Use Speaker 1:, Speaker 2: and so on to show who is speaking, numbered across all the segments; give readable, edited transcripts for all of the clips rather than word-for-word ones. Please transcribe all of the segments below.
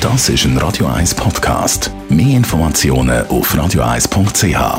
Speaker 1: Das ist ein Radio 1 Podcast. Mehr Informationen auf radio1.ch.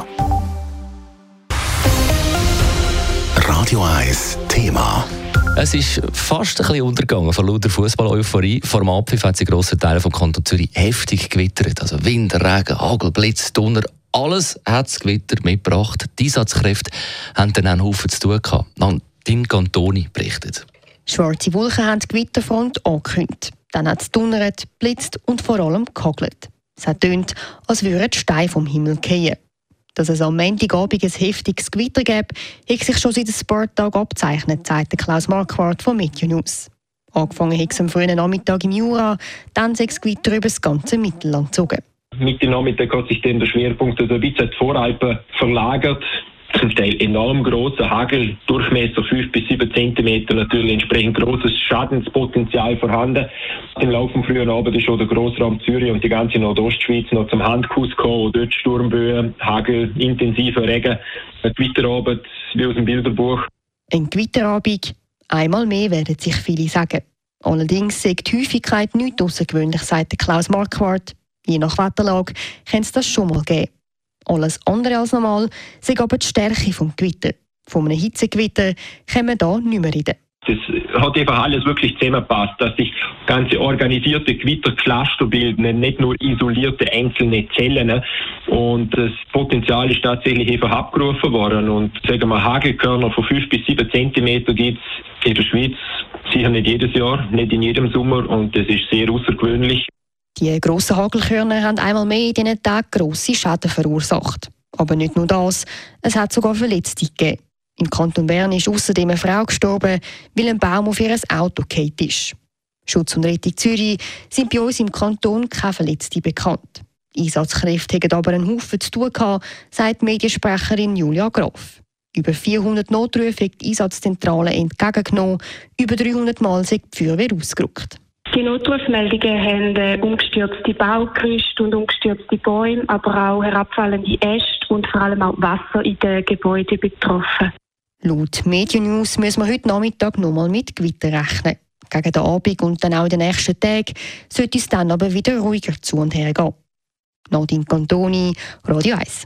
Speaker 1: Radio 1 Thema.
Speaker 2: Es ist fast ein bisschen untergegangen von lauter Fußball-Euphorie. Vor dem Abpfiff hat sich grosse Teile vom Kanton Zürich heftig gewittert. Also Wind, Regen, Hagel, Blitz, Donner. Alles hat das Gewitter mitgebracht. Die Einsatzkräfte haben dann einen Haufen zu tun gehabt. Nadine Cantoni berichtet.
Speaker 3: Schwarze Wolken haben die Gewitterfront angekündigt. Dann hat es donnert, blitzt und vor allem gehagelt. Es hat tönt, als würden die Steine vom Himmel fallen. Dass es am Montagabend ein heftiges Gewitter gäbe, hat sich schon seit ein paar Tagen abzeichnet, sagt Klaus Marquardt von Meteonews. Angefangen hat es am frühen Nachmittag im Jura, dann sei das Gewitter über das ganze Mittelland gezogen.
Speaker 4: Mitte Nachmittag hat sich dann der Schwerpunkt ein bisschen in die Voralpen verlagert. Zum Teil enorm grosser Hagel, Durchmesser 5 bis 7 cm, natürlich entsprechend grosses Schadenspotenzial vorhanden. Im Laufe des frühen Abends ist auch der Grossraum Zürich und die ganze Nordostschweiz noch zum Handkuss gekommen. Dort Sturmböen, Hagel, intensiver Regen, ein Gewitterabend wie aus dem Bilderbuch.
Speaker 3: Ein Gewitterabend, einmal mehr werden sich viele sagen. Allerdings sei die Häufigkeit nicht außergewöhnlich, sagt Klaus Marquardt. Je nach Wetterlage kann es das schon mal geben. Alles andere als normal sei aber die Stärke des Gewitter. Von einem Hitzegewitter können wir da nicht mehr reden.
Speaker 4: Das hat einfach alles wirklich zusammengepasst, dass sich ganze organisierte Gewittercluster bilden, nicht nur isolierte einzelne Zellen. Und das Potenzial ist tatsächlich einfach abgerufen worden. Und sagen wir, Hagelkörner von 5 bis 7 cm gibt es in der Schweiz sicher nicht jedes Jahr, nicht in jedem Sommer. Und das ist sehr außergewöhnlich.
Speaker 3: Die grossen Hagelkörner haben einmal mehr in diesen Tagen grosse Schäden verursacht. Aber nicht nur das, es hat sogar Verletzte gegeben. Im Kanton Bern ist außerdem eine Frau gestorben, weil ein Baum auf ihr Auto gefallen ist. Schutz und Rettung Zürich sind bei uns im Kanton keine Verletzten bekannt. Die Einsatzkräfte hatten aber einen Haufen zu tun gehabt, sagt Mediensprecherin Julia Graf. Über 400 Notrufe hat die Einsatzzentrale entgegengenommen, über 300 Mal sind die Feuerwehr ausgerückt.
Speaker 5: Die Notrufmeldungen haben umgestürzte Baugerüste und umgestürzte Bäume, aber auch herabfallende Äste und vor allem auch Wasser in den Gebäuden betroffen.
Speaker 3: Laut Meteonews müssen wir heute Nachmittag nochmal mit Gewitter rechnen. Gegen den Abend und dann auch in den nächsten Tagen sollte es dann aber wieder ruhiger zu und her gehen. Nadine Cantoni, Radio 1.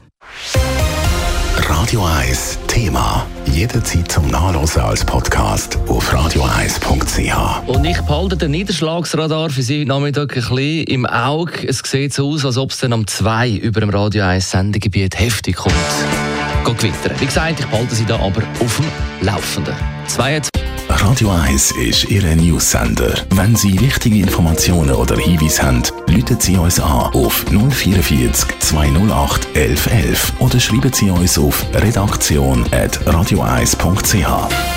Speaker 1: Radio 1 Thema. Jederzeit zum Nachlesen als Podcast auf radio1.ch.
Speaker 2: Und ich behalte den Niederschlagsradar für Sie heute Nachmittag ein bisschen im Auge. Es sieht so aus, als ob es dann am 2 über dem Radio 1 Sendegebiet heftig kommt. Gewittern. Wie gesagt, ich behalte Sie da aber auf dem Laufenden.
Speaker 1: Radio 1 ist Ihr News-Sender. Wenn Sie wichtige Informationen oder Hinweise haben, rufen Sie uns an auf 044 208 1111 oder schreiben Sie uns auf redaktion@radio1.ch.